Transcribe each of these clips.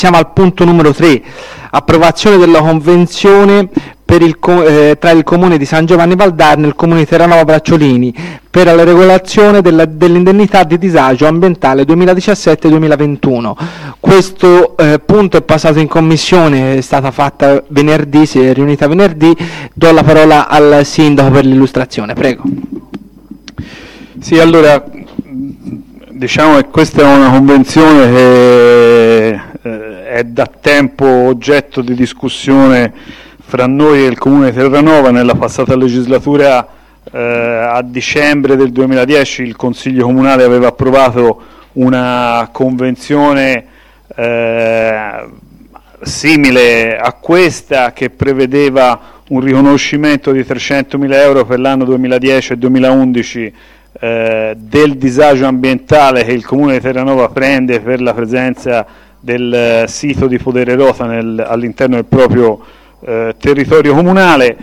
Siamo al punto numero 3, approvazione della convenzione tra il Comune di San Giovanni Valdarno e il Comune di Terranova Bracciolini per la regolazione dell'indennità di disagio ambientale 2017-2021. Questo punto è passato in commissione, è stata fatta venerdì, si è riunita venerdì. Do la parola al Sindaco per l'illustrazione, prego. Sì, allora, diciamo che questa è una convenzione che è da tempo oggetto di discussione fra noi e il Comune di Terranova. Nella passata legislatura, a dicembre del 2010, il Consiglio Comunale aveva approvato una convenzione simile a questa, che prevedeva un riconoscimento di 300.000 euro per l'anno 2010 e 2011 del disagio ambientale che il Comune di Terranova prende per la presenza del sito di Podererota all'interno del proprio territorio comunale.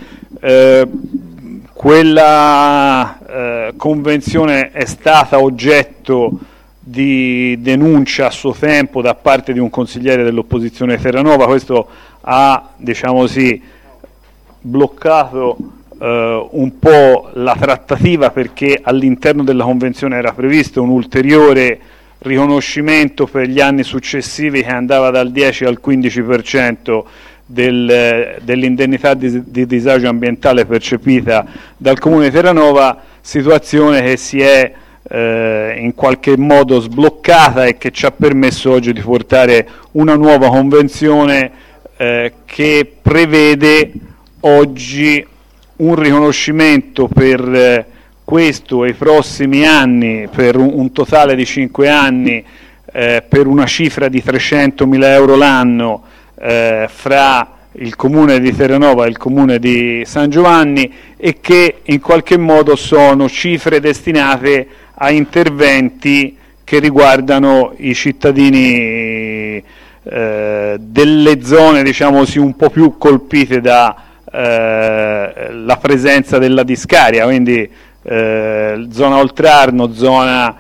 Quella convenzione è stata oggetto di denuncia a suo tempo da parte di un consigliere dell'opposizione di Terranova. Questo ha, diciamo così, bloccato un po' la trattativa, perché all'interno della convenzione era previsto un ulteriore riconoscimento per gli anni successivi che andava dal 10 al 15% dell'indennità di disagio ambientale percepita dal Comune di Terranova, situazione che si è in qualche modo sbloccata e che ci ha permesso oggi di portare una nuova convenzione che prevede oggi un riconoscimento per questo e i prossimi anni, per un totale di 5 anni, per una cifra di 300.000 euro l'anno fra il Comune di Terranova e il Comune di San Giovanni, e che in qualche modo sono cifre destinate a interventi che riguardano i cittadini delle zone, diciamo così, un po' più colpite da la presenza della discarica, quindi zona Oltrarno, zona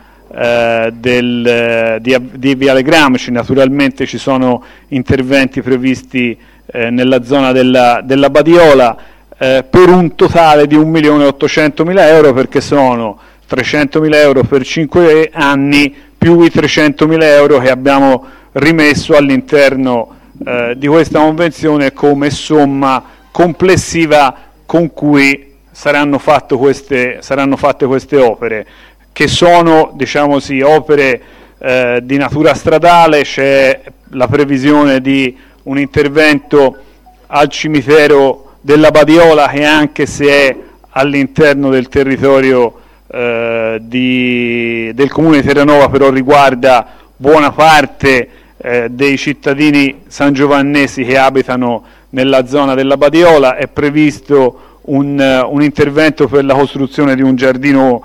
di Viale Gramsci. Naturalmente ci sono interventi previsti nella zona della Badiola per un totale di 1.800.000 euro, perché sono 300.000 euro per 5 anni più i 300.000 euro che abbiamo rimesso all'interno di questa convenzione come somma complessiva con cui saranno fatte queste opere, che sono, diciamo così, opere di natura stradale. C'è la previsione di un intervento al cimitero della Badiola, che anche se è all'interno del territorio del Comune di Terranova, però riguarda buona parte dei cittadini sangiovannesi che abitano nella zona della Badiola. È previsto un intervento per la costruzione di un giardino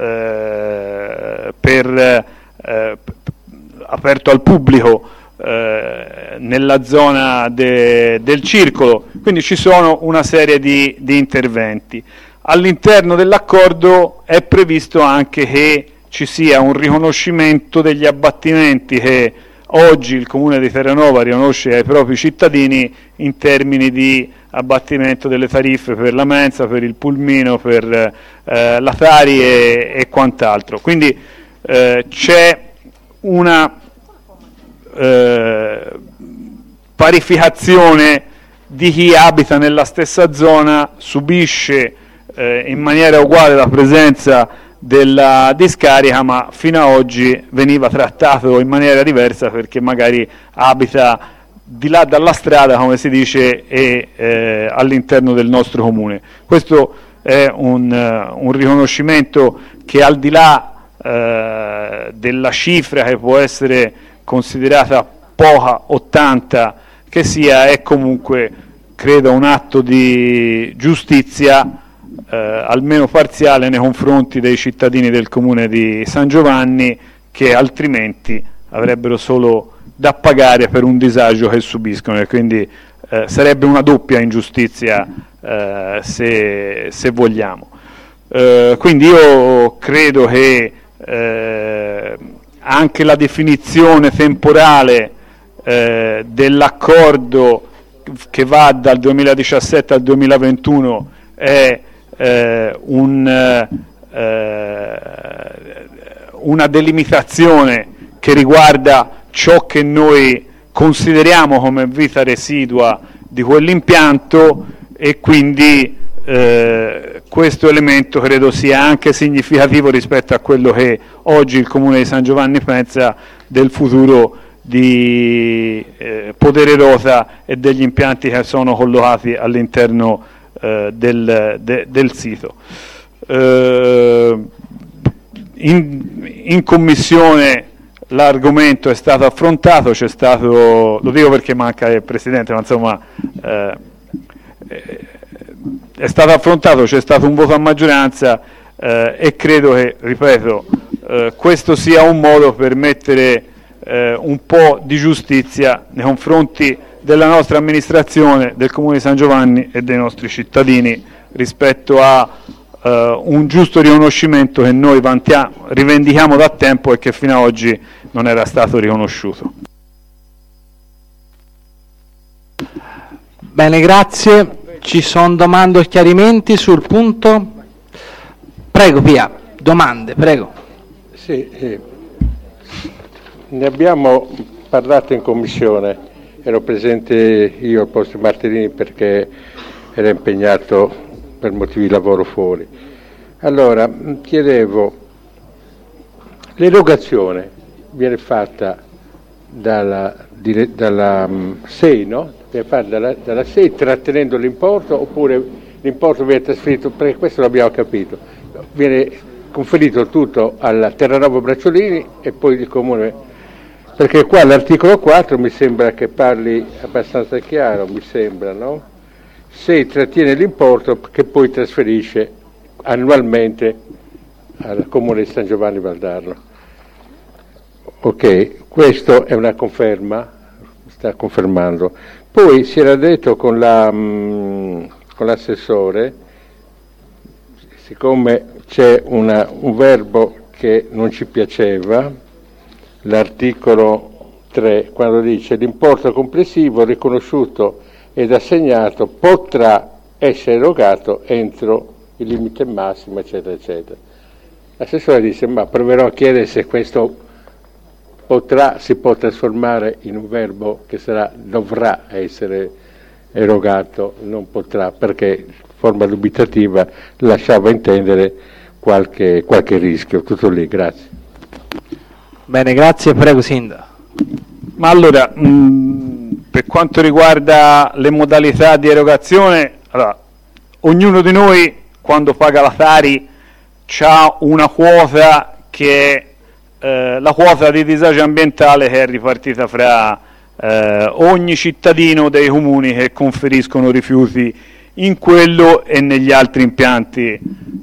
aperto al pubblico nella zona del circolo. Quindi ci sono una serie di interventi. All'interno dell'accordo è previsto anche che ci sia un riconoscimento degli abbattimenti che oggi il Comune di Terranova riconosce ai propri cittadini in termini di abbattimento delle tariffe per la mensa, per il pulmino, per la Tari e quant'altro. Quindi c'è una parificazione di chi abita nella stessa zona, subisce in maniera uguale la presenza della discarica, ma fino ad oggi veniva trattato in maniera diversa perché magari abita di là dalla strada, come si dice, e all'interno del nostro comune. Questo è un riconoscimento che, al di là della cifra che può essere considerata poca o tanta che sia, è comunque, credo, un atto di giustizia almeno parziale nei confronti dei cittadini del Comune di San Giovanni, che altrimenti avrebbero solo da pagare per un disagio che subiscono, e quindi sarebbe una doppia ingiustizia se vogliamo. Quindi io credo che anche la definizione temporale dell'accordo che va dal 2017 al 2021 è una delimitazione che riguarda ciò che noi consideriamo come vita residua di quell'impianto, e quindi questo elemento credo sia anche significativo rispetto a quello che oggi il Comune di San Giovanni pensa del futuro di Podererota e degli impianti che sono collocati all'interno del sito. In commissione l'argomento è stato affrontato, c'è stato, lo dico perché manca il Presidente, ma insomma è stato affrontato, c'è stato un voto a maggioranza e credo che, ripeto, questo sia un modo per mettere un po' di giustizia nei confronti della nostra amministrazione, del Comune di San Giovanni e dei nostri cittadini rispetto a un giusto riconoscimento che noi rivendichiamo da tempo e che fino ad oggi non era stato riconosciuto. Bene, grazie. Ci sono domande o chiarimenti sul punto? Prego Pia, domande, prego. Sì, ne abbiamo parlato in commissione, ero presente io al posto di Martellini perché era impegnato per motivi di lavoro fuori. Allora, chiedevo, l'erogazione viene fatta dalla SEI, no? Viene fatta dalla SEI trattenendo l'importo, oppure l'importo viene trasferito, perché questo l'abbiamo capito, viene conferito tutto alla Terranova Bracciolini e poi il Comune, perché qua l'articolo 4 mi sembra che parli abbastanza chiaro, mi sembra, no? Se trattiene l'importo che poi trasferisce annualmente al Comune di San Giovanni Valdarno. Ok, questo è una conferma, sta confermando. Poi si era detto con l'assessore, siccome c'è un verbo che non ci piaceva, l'articolo 3, quando dice l'importo complessivo riconosciuto ed assegnato potrà essere erogato entro il limite massimo, eccetera, eccetera. L'assessore disse, ma proverò a chiedere se questo si può trasformare in un verbo che dovrà essere erogato, non potrà, perché forma dubitativa lasciava intendere qualche rischio. Tutto lì, grazie. Bene, grazie, prego Sindaco. Ma allora, per quanto riguarda le modalità di erogazione, allora, ognuno di noi quando paga la Tari ha una quota che è la quota di disagio ambientale, che è ripartita fra ogni cittadino dei comuni che conferiscono rifiuti in quello e negli altri impianti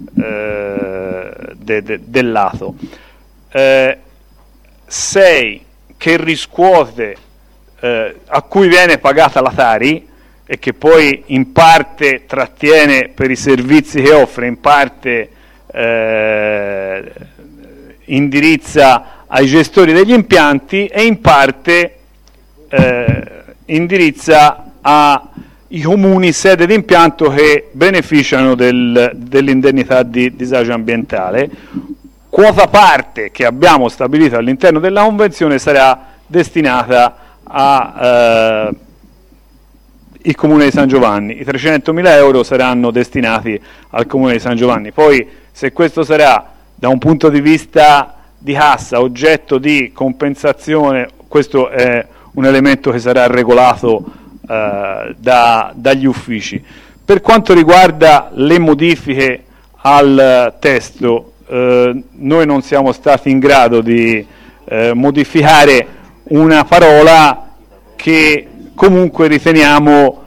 del lato. 6 che riscuote, a cui viene pagata la Tari e che poi in parte trattiene per i servizi che offre, in parte indirizza ai gestori degli impianti e in parte indirizza ai comuni sede di impianto che beneficiano dell'indennità di disagio ambientale. Quota parte che abbiamo stabilito all'interno della convenzione sarà destinata al Comune di San Giovanni. I 300.000 euro saranno destinati al Comune di San Giovanni. Poi, se questo sarà da un punto di vista di cassa oggetto di compensazione, questo è un elemento che sarà regolato dagli uffici. Per quanto riguarda le modifiche al testo, noi non siamo stati in grado di modificare una parola che comunque riteniamo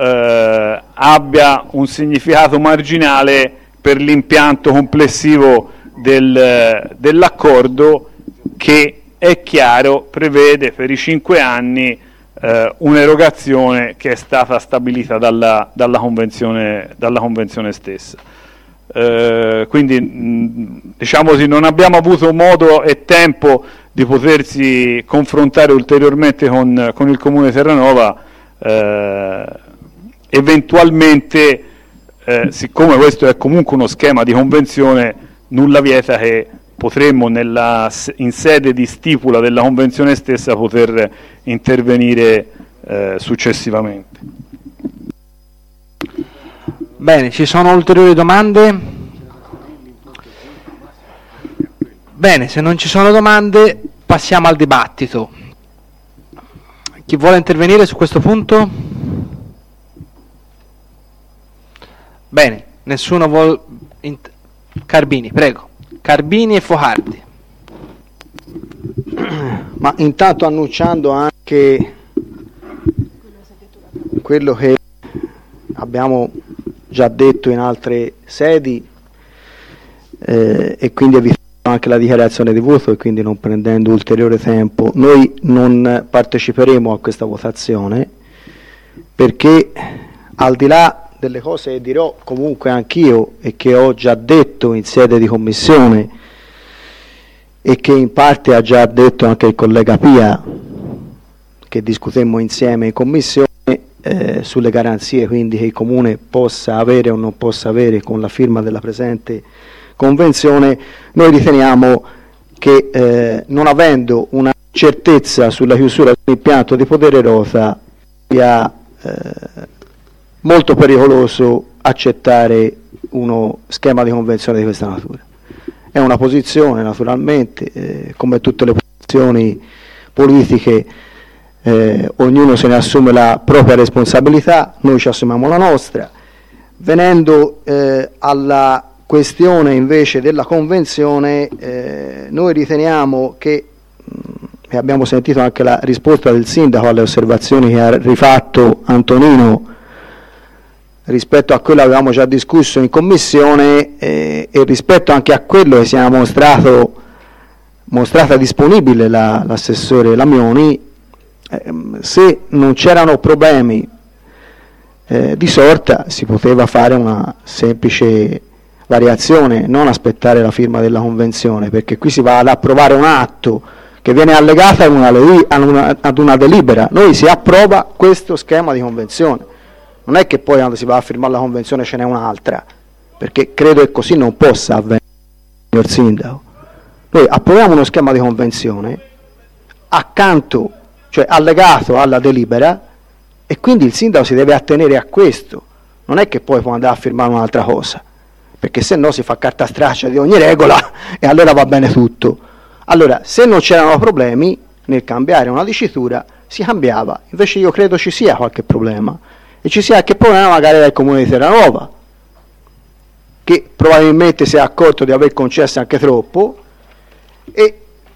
abbia un significato marginale per l'impianto complessivo dell'accordo, che è chiaro prevede per i 5 anni un'erogazione che è stata stabilita dalla convenzione stessa. Quindi diciamo così, non abbiamo avuto modo e tempo di potersi confrontare ulteriormente con il Comune di Terranova, eventualmente, siccome questo è comunque uno schema di convenzione, nulla vieta che potremmo in sede di stipula della convenzione stessa poter intervenire successivamente. Bene, ci sono ulteriori domande? Bene, se non ci sono domande passiamo al dibattito. Chi vuole intervenire su questo punto? Bene, nessuno vuole... Carbini, prego. Carbini e Focardi. Ma intanto annunciando anche quello che abbiamo già detto in altre sedi, e quindi evitando anche la dichiarazione di voto e quindi non prendendo ulteriore tempo, noi non parteciperemo a questa votazione perché, al di là delle cose che dirò comunque anch'io e che ho già detto in sede di commissione e che in parte ha già detto anche il collega Pia, che discutemmo insieme in commissione, sulle garanzie quindi che il Comune possa avere o non possa avere con la firma della presente convenzione, noi riteniamo che non avendo una certezza sulla chiusura dell'impianto di Poderosa sia molto pericoloso accettare uno schema di convenzione di questa natura. È una posizione, naturalmente, come tutte le posizioni politiche, ognuno se ne assume la propria responsabilità, noi ci assumiamo la nostra. Venendo alla questione invece della convenzione, noi riteniamo che, e abbiamo sentito anche la risposta del sindaco alle osservazioni che ha rifatto Antonino rispetto a quello che avevamo già discusso in commissione, e rispetto anche a quello che si era mostrata disponibile l'assessore Lamioni, se non c'erano problemi di sorta si poteva fare una semplice variazione, non aspettare la firma della convenzione, perché qui si va ad approvare un atto che viene allegato ad una delibera. Noi si approva questo schema di convenzione, non è che poi quando si va a firmare la convenzione ce n'è un'altra, perché credo che così non possa avvenire, signor Sindaco. Noi approviamo uno schema di convenzione accanto, cioè allegato alla delibera, e quindi il sindaco si deve attenere a questo, non è che poi può andare a firmare un'altra cosa, perché se no si fa carta straccia di ogni regola e allora va bene tutto. Allora, se non c'erano problemi nel cambiare una dicitura, si cambiava. Invece io credo ci sia qualche problema, e ci sia qualche problema magari dal Comune di Terranova, che probabilmente si è accorto di aver concesso anche troppo, e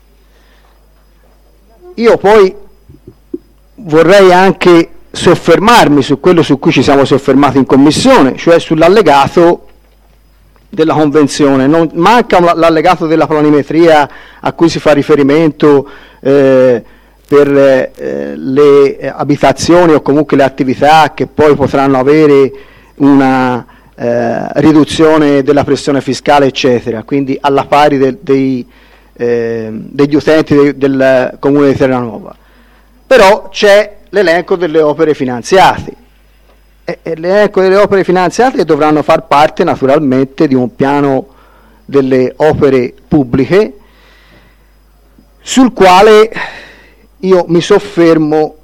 io poi vorrei anche soffermarmi su quello su cui ci siamo soffermati in commissione, cioè sull'allegato della convenzione. Non manca l'allegato della planimetria a cui si fa riferimento per le abitazioni o comunque le attività che poi potranno avere una riduzione della pressione fiscale, eccetera, quindi alla pari degli utenti del Comune di Terranova. Però c'è l'elenco delle opere finanziate, e l'elenco delle opere finanziate dovranno far parte naturalmente di un piano delle opere pubbliche, sul quale io mi soffermo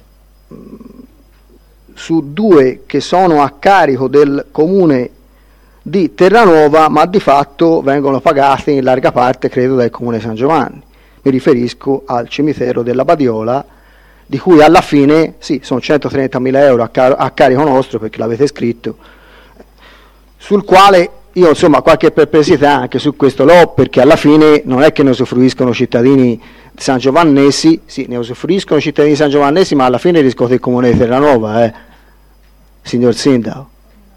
su due che sono a carico del Comune di Terranova, ma di fatto vengono pagate in larga parte credo dal Comune San Giovanni. Mi riferisco al cimitero della Badiola, di cui alla fine, sì, sono 130.000 euro a carico nostro, perché l'avete scritto, sul quale io insomma qualche perplessità anche su questo l'ho, perché alla fine non è che ne usufruiscono cittadini San Giovannesi, sì, ne usufruiscono cittadini San Giovannesi, ma alla fine riscuote il Comune di Terranova, signor Sindaco.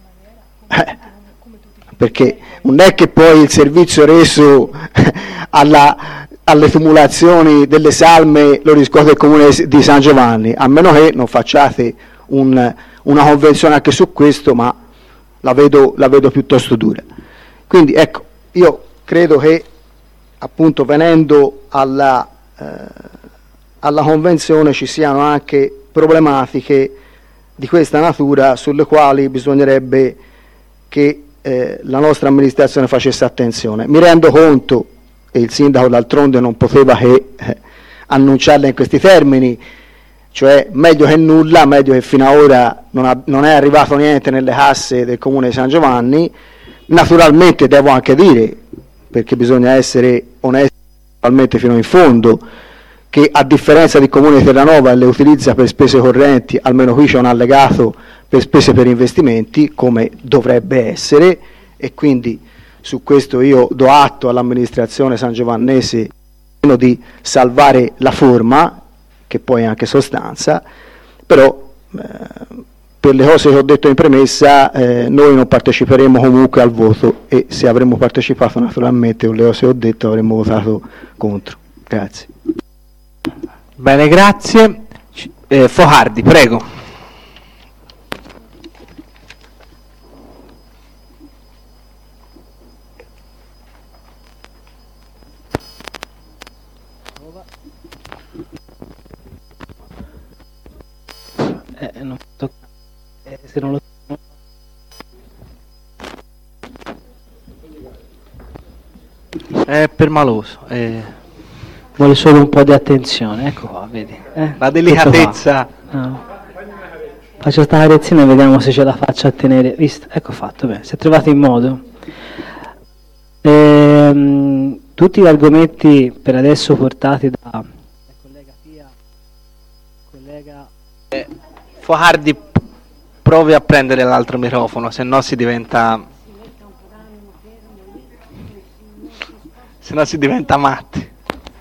Perché non è che poi il servizio reso alle tumulazioni delle salme lo riscuote il Comune di San Giovanni, a meno che non facciate una convenzione anche su questo, ma la vedo piuttosto dura. Quindi ecco, io credo che appunto venendo alla alla convenzione ci siano anche problematiche di questa natura sulle quali bisognerebbe che la nostra amministrazione facesse attenzione. Mi rendo conto, e il sindaco d'altronde non poteva che annunciarla in questi termini, cioè meglio che nulla, meglio che fino ad ora non è arrivato niente nelle casse del comune di San Giovanni. Naturalmente devo anche dire, perché bisogna essere onesti naturalmente fino in fondo, che a differenza del comune di Terranova le utilizza per spese correnti, almeno qui c'è un allegato per spese per investimenti, come dovrebbe essere, e quindi su questo io do atto all'amministrazione sangiovannese di salvare la forma, che poi è anche sostanza, però per le cose che ho detto in premessa noi non parteciperemo comunque al voto, e se avremmo partecipato naturalmente con le cose che ho detto avremmo votato contro. Grazie. Bene, grazie. Focardi, prego. Non tocca, se non lo È permaloso. vuole solo un po' di attenzione, ecco qua, vedi. La delicatezza. No. Faccio questa carezzina e vediamo se ce la faccio a tenere. Visto? Ecco fatto, bene. Si è trovato in modo. Tutti gli argomenti per adesso portati da collega Pia, collega... Focardi, provi a prendere l'altro microfono, se no si diventa matti.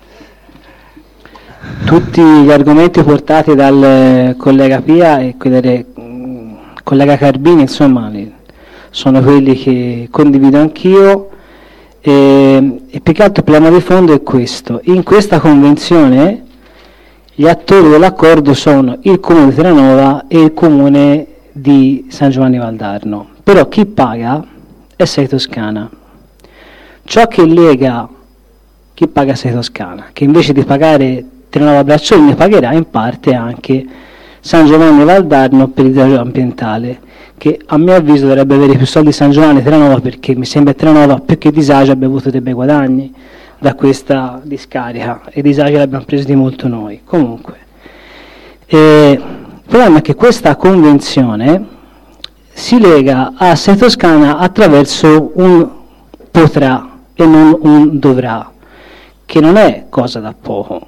Tutti gli argomenti portati dal collega Pia e quelli del collega Carbini, insomma, sono quelli che condivido anch'io, e più che altro il problema di fondo è questo. In questa convenzione gli attori dell'accordo sono il comune di Terranova e il comune di San Giovanni Valdarno, però chi paga è Sei Toscana. Ciò che lega chi paga Sei Toscana, che invece di pagare Terranova Bracciolini pagherà in parte anche San Giovanni Valdarno per il disagio ambientale, che a mio avviso dovrebbe avere più soldi San Giovanni Terranova, perché mi sembra che Terranova più che disagio abbia avuto dei bei guadagni da questa discarica, e disagi l'abbiamo preso di molto noi. Comunque il problema è che questa convenzione si lega a Sei Toscana attraverso un potrà e non un dovrà, che non è cosa da poco.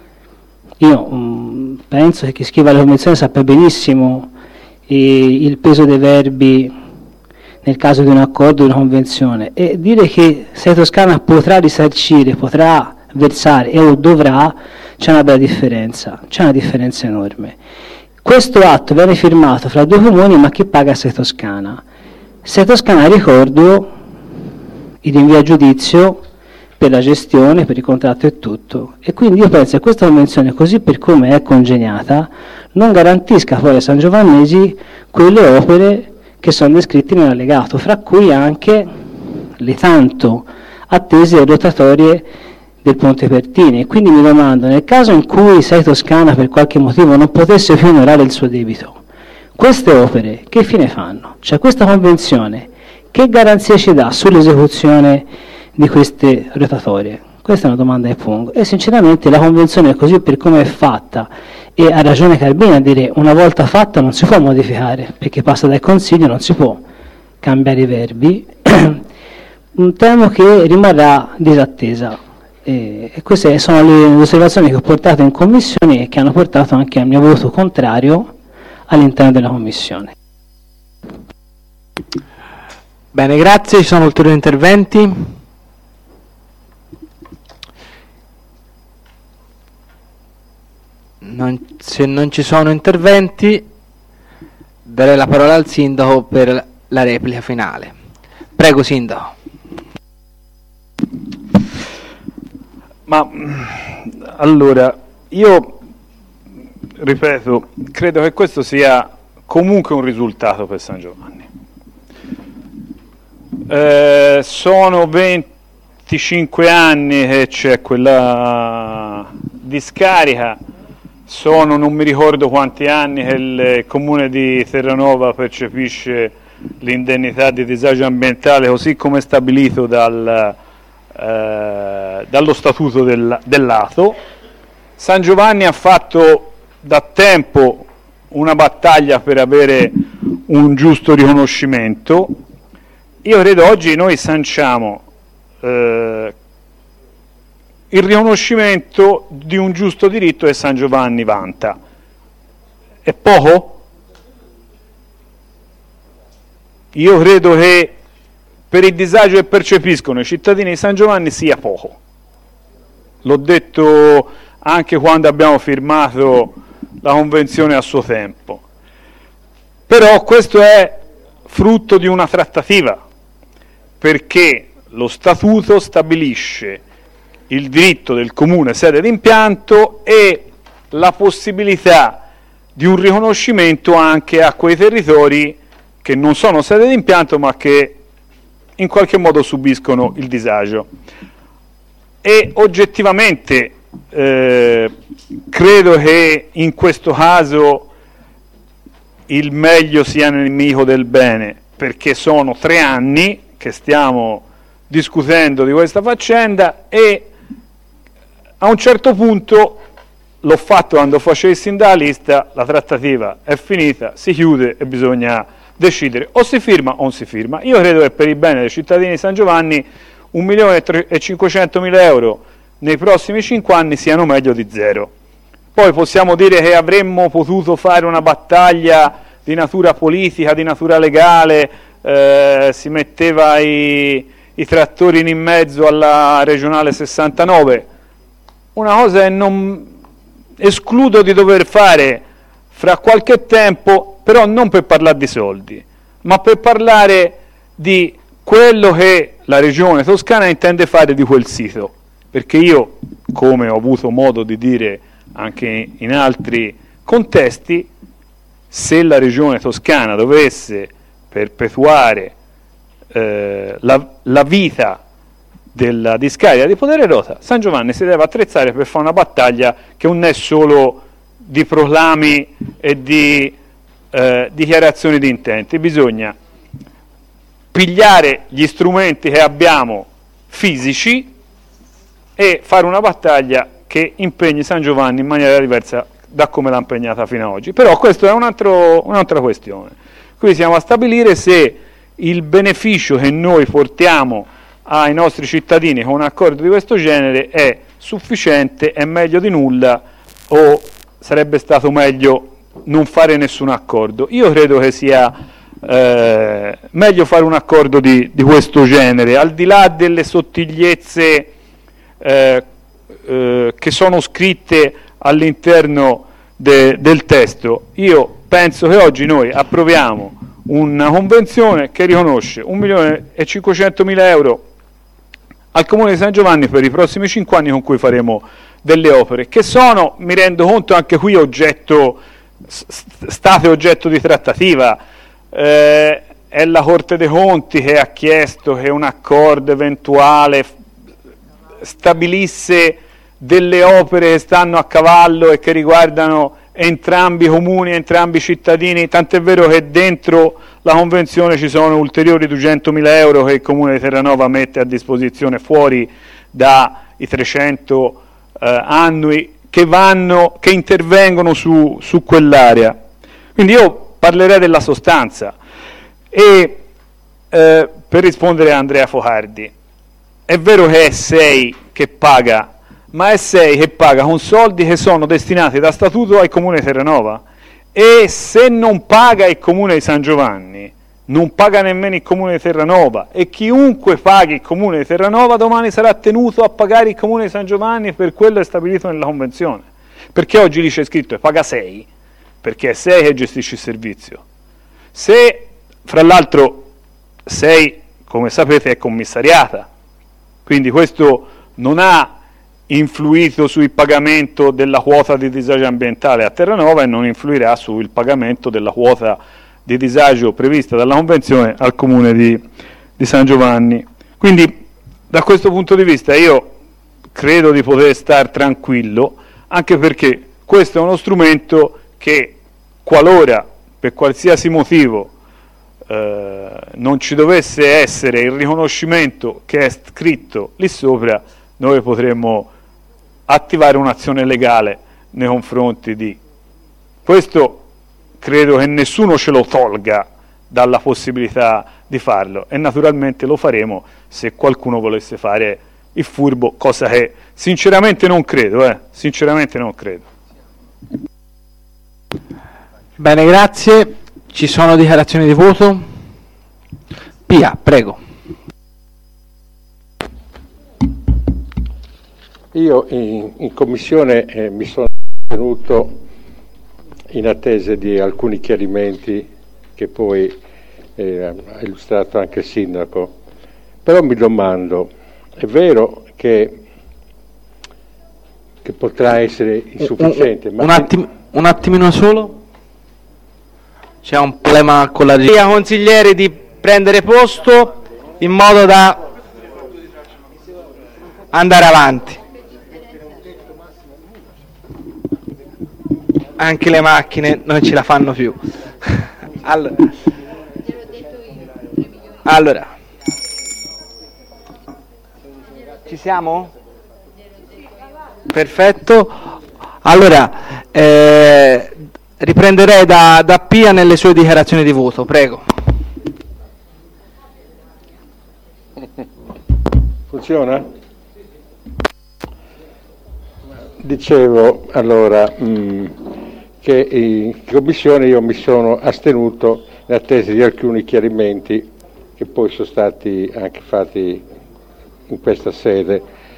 Io penso che chi scrive la convenzione sappia benissimo il peso dei verbi nel caso di un accordo, di una convenzione, e dire che Sei Toscana potrà risarcire, potrà versare e o dovrà, c'è una bella differenza, c'è una differenza enorme. Questo atto viene firmato fra due comuni, ma chi paga Sei Toscana? Sei Toscana, ricordo, il rinvio a giudizio per la gestione, per il contratto e tutto, e quindi io penso che questa convenzione, così per come è congegnata, non garantisca poi ai sangiovannesi quelle opere che sono descritti nell'allegato, fra cui anche le tanto attese rotatorie del Ponte Pertini. E quindi mi domando, nel caso in cui Sei Toscana per qualche motivo non potesse più onorare il suo debito, queste opere che fine fanno? Cioè questa convenzione che garanzia ci dà sull'esecuzione di queste rotatorie? Questa è una domanda che pongo, e sinceramente la convenzione così per come è fatta, e ha ragione Carbini a dire una volta fatta non si può modificare, perché passa dal Consiglio, non si può cambiare i verbi, temo che rimarrà disattesa, e queste sono le osservazioni che ho portato in Commissione e che hanno portato anche al mio voto contrario all'interno della Commissione. Bene, grazie. Ci sono ulteriori interventi? Se non ci sono interventi, darei la parola al sindaco per la replica finale. Prego, sindaco. Ma allora, io ripeto, credo che questo sia comunque un risultato per San Giovanni. Sono 25 anni che c'è quella discarica. Sono non mi ricordo quanti anni che il comune di Terranova percepisce l'indennità di disagio ambientale così come stabilito dallo statuto dell'ATO. San Giovanni ha fatto da tempo una battaglia per avere un giusto riconoscimento. Io credo oggi noi sanciamo il riconoscimento di un giusto diritto che San Giovanni vanta. È poco? Io credo che per il disagio che percepiscono i cittadini di San Giovanni sia poco. L'ho detto anche quando abbiamo firmato la convenzione a suo tempo. Però questo è frutto di una trattativa, perché lo statuto stabilisce il diritto del comune sede d'impianto e la possibilità di un riconoscimento anche a quei territori che non sono sede d'impianto ma che in qualche modo subiscono il disagio. E oggettivamente credo che in questo caso il meglio sia nemico del bene, perché sono 3 anni che stiamo discutendo di questa faccenda e a un certo punto, l'ho fatto quando facevo il sindacalista, la trattativa è finita, si chiude e bisogna decidere o si firma o non si firma. Io credo che per il bene dei cittadini di San Giovanni 1.500.000 euro nei prossimi 5 anni siano meglio di 0. Poi possiamo dire che avremmo potuto fare una battaglia di natura politica, di natura legale, si metteva i trattori in mezzo alla regionale 69. Una cosa che non escludo di dover fare fra qualche tempo, però non per parlare di soldi, ma per parlare di quello che la regione toscana intende fare di quel sito. Perché io, come ho avuto modo di dire anche in altri contesti, se la regione toscana dovesse perpetuare la vita della discarica di Poderosa, San Giovanni si deve attrezzare per fare una battaglia che non è solo di proclami e di dichiarazioni di intenti. Bisogna pigliare gli strumenti che abbiamo fisici e fare una battaglia che impegni San Giovanni in maniera diversa da come l'ha impegnata fino ad oggi. Però questa è un'altra questione. Qui siamo a stabilire se il beneficio che noi portiamo ai nostri cittadini con un accordo di questo genere è sufficiente, è meglio di nulla o sarebbe stato meglio non fare nessun accordo. Io credo che sia meglio fare un accordo di questo genere, al di là delle sottigliezze che sono scritte all'interno del testo. Io penso che oggi noi approviamo una convenzione che riconosce 1.500.000 euro al Comune di San Giovanni per i prossimi 5 anni, con cui faremo delle opere che sono, mi rendo conto anche qui, state oggetto di trattativa. È la Corte dei Conti che ha chiesto che un accordo eventuale stabilisse delle opere che stanno a cavallo e che riguardano entrambi i comuni, entrambi i cittadini, tant'è vero che dentro la convenzione ci sono ulteriori 200.000 euro che il Comune di Terranova mette a disposizione fuori dai 300 annui che intervengono su quell'area. Quindi io parlerei della sostanza e per rispondere a Andrea Focardi, è vero che è SEI che paga, ma è SEI che paga con soldi che sono destinati da statuto al Comune di Terranova, e se non paga il Comune di San Giovanni non paga nemmeno il Comune di Terranova, e chiunque paghi il Comune di Terranova domani sarà tenuto a pagare il Comune di San Giovanni per quello che è stabilito nella convenzione, perché oggi lì c'è scritto che paga SEI, perché è SEI che gestisce il servizio. Se fra l'altro SEI, come sapete, è commissariata, quindi questo non ha influito sul pagamento della quota di disagio ambientale a Terranova e non influirà sul pagamento della quota di disagio prevista dalla Convenzione al Comune di San Giovanni. Quindi da questo punto di vista io credo di poter star tranquillo, anche perché questo è uno strumento che, qualora per qualsiasi motivo non ci dovesse essere il riconoscimento che è scritto lì sopra, noi potremmo attivare un'azione legale nei confronti di questo. Credo che nessuno ce lo tolga dalla possibilità di farlo, e naturalmente lo faremo se qualcuno volesse fare il furbo, cosa che sinceramente non credo, sinceramente non credo. Bene, grazie. Ci sono dichiarazioni di voto? Pia, prego. Io in commissione mi sono tenuto in attesa di alcuni chiarimenti che poi ha illustrato anche il sindaco, però mi domando, è vero che potrà essere insufficiente, un attimino solo, c'è un problema con la regia. Consiglieri di prendere posto in modo da andare avanti. Anche le macchine non ce la fanno più. Allora, ci siamo? Perfetto. Allora, riprenderei da Pia nelle sue dichiarazioni di voto, prego. Funziona? Dicevo allora che in commissione io mi sono astenuto in attesa di alcuni chiarimenti che poi sono stati anche fatti in questa sede.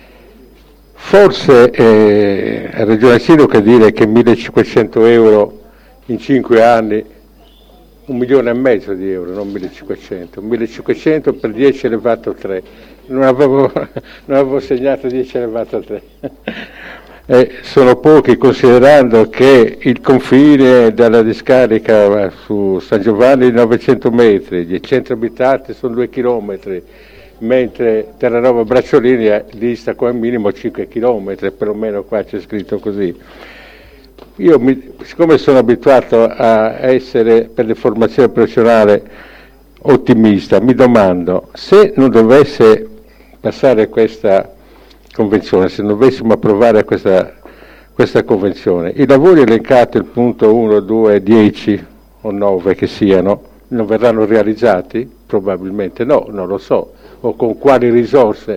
Forse ha ragione il sindaco a dire che 1.500 euro in 5 anni, 1,5 milioni di euro, non 1.500, 1.500 per 10 elevato a 3, non avevo segnato 10 elevato a 3. Sono pochi, considerando che il confine dalla discarica su San Giovanni è 900 metri, gli centri abitati sono 2 chilometri, mentre Terranova Bracciolini dista come minimo 5 chilometri, perlomeno qua c'è scritto così. Io, siccome sono abituato a essere per le formazioni professionali ottimista, mi domando, se non dovesse passare questa convenzione, se non dovessimo approvare questa convenzione, i lavori elencati al punto 1, 2, 10 o 9 che siano, non verranno realizzati? Probabilmente no, non lo so, o con quali risorse,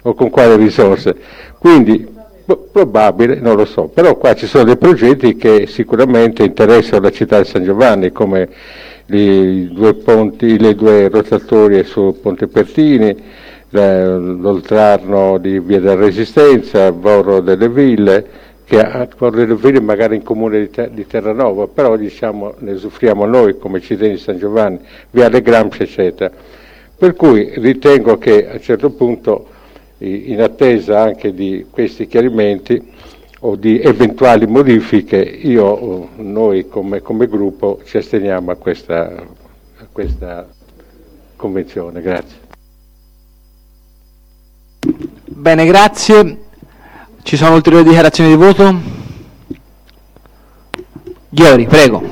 quindi probabile, non lo so, però qua ci sono dei progetti che sicuramente interessano la città di San Giovanni, come i 2 ponti, le 2 rotatorie su Ponte Pertini, l'oltrarno di Via della Resistenza, Borro delle Ville, Borro delle Ville magari in comune di Terranova, però diciamo ne soffriamo noi come cittadini di San Giovanni, Viale Gramsci eccetera. Per cui ritengo che a un certo punto, in attesa anche di questi chiarimenti o di eventuali modifiche, noi come gruppo ci asteniamo a questa convenzione. Grazie. Bene, grazie. Ci sono ulteriori dichiarazioni di voto? Ghiori, prego.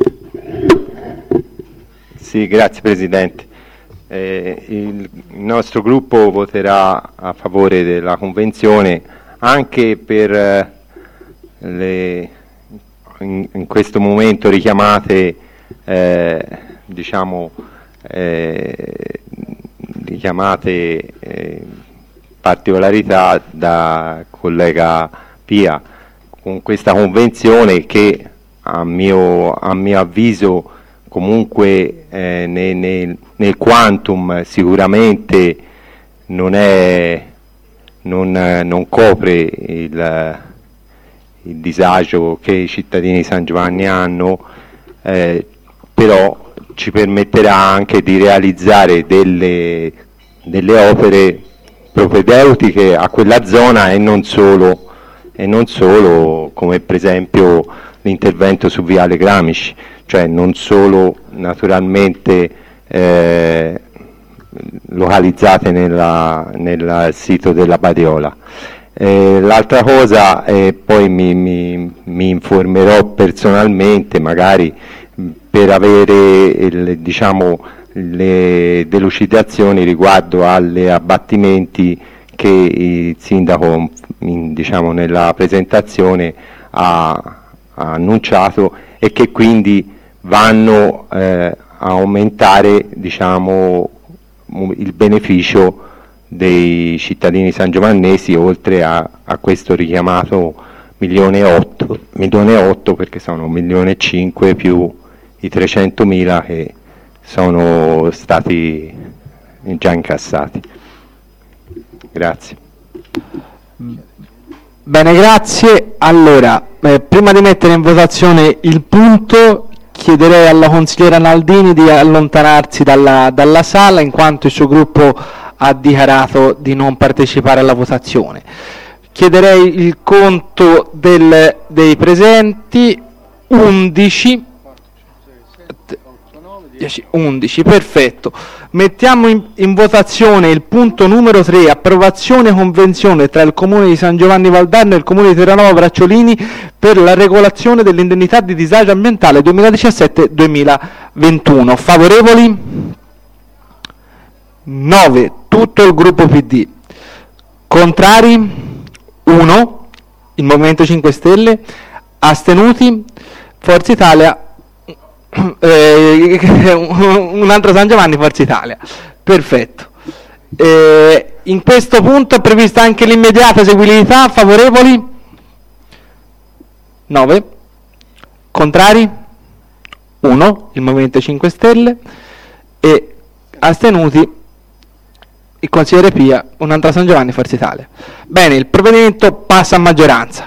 Sì, grazie Presidente. Il nostro gruppo voterà a favore della convenzione anche per in questo momento richiamate particolarità da collega Pia, con questa convenzione che a mio avviso comunque nel quantum sicuramente non copre il disagio che i cittadini di San Giovanni hanno, però ci permetterà anche di realizzare delle opere propedeutiche a quella zona e non solo, come per esempio l'intervento su Viale Gramsci, cioè non solo naturalmente localizzate nel sito della Badiola. L'altra cosa, poi mi informerò personalmente, magari per avere le delucidazioni riguardo agli abbattimenti che il sindaco nella presentazione ha annunciato e che quindi vanno a aumentare il beneficio dei cittadini sangiovannesi, oltre a questo richiamato 1.8 milioni, perché sono 1,5 milioni più i 300.000 che sono stati già incassati. Grazie. Bene, grazie. Allora, prima di mettere in votazione il punto, chiederei alla consigliera Naldini di allontanarsi dalla sala, in quanto il suo gruppo ha dichiarato di non partecipare alla votazione. Chiederei il conto dei presenti: 11, 10, 11, perfetto. Mettiamo in votazione il punto numero 3, approvazione convenzione tra il Comune di San Giovanni Valdarno e il Comune di Terranova Bracciolini per la regolazione dell'indennità di disagio ambientale 2017-2021. Favorevoli? 9, tutto il gruppo PD. Contrari? 1, il Movimento 5 Stelle. Astenuti? Forza Italia. Un altro San Giovanni, Forza Italia. Perfetto. In questo punto è prevista anche l'immediata eseguibilità. Favorevoli? 9. Contrari? 1, il Movimento 5 Stelle. E astenuti il consigliere Pia, un altro San Giovanni, Forza Italia. Bene, il provvedimento passa a maggioranza.